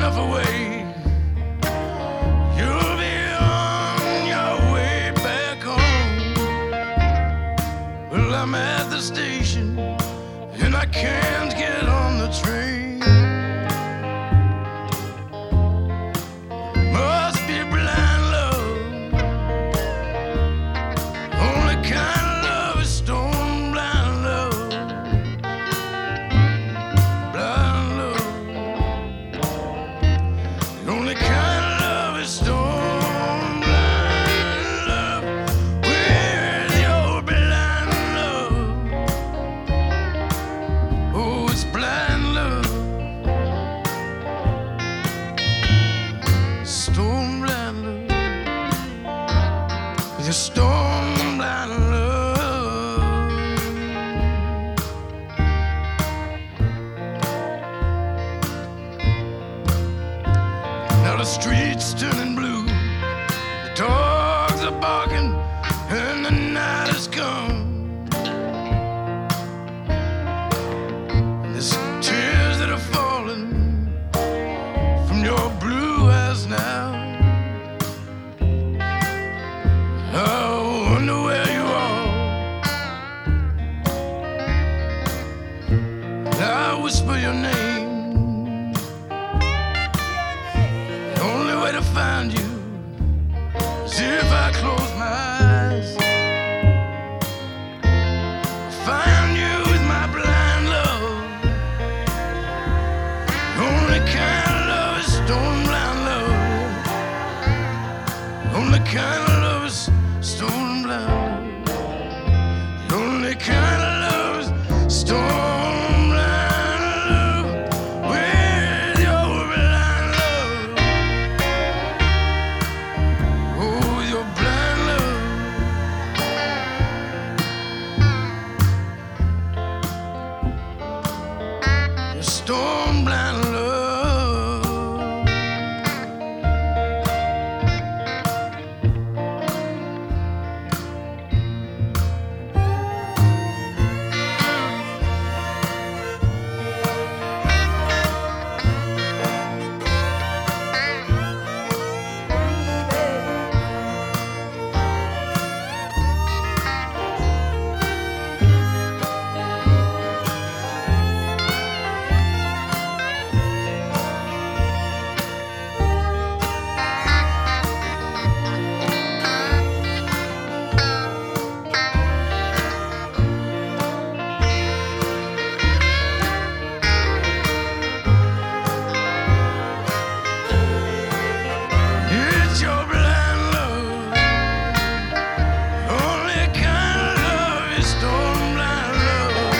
enough away. You'll be on your way back home. Well, I'm at the station and I can't get on the train. Must be blind love. Only kind of love is stone blind love. Blind love. The only kind of love is stone blind love. Where's your blind love? Oh, it's blind love. Stone blind love. With your stone blind love. Now the streets turning blue. The dogs are barking and the night has come. And there's tears that are falling from your blue eyes now. I wonder where you are. I whisper your name. The only way to find you is if I close my eyes. Find you with my blind love. The only kind of love is stone blind love. The only kind of love is stone blind. The only kind of love is stone blind love. With your blind love. Oh, with your blind love. Your stone blind love. It's your blind love. Only kind of love is stone blind love.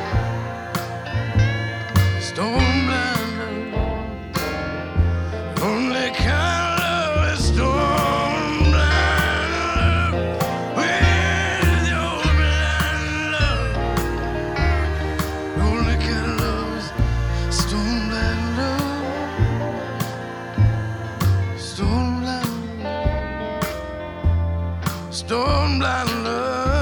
Stone blind love. Only kind of love is stone blind love. With your blind love. Only kind of love is stone blind love. Stone blind love. Stone blind love.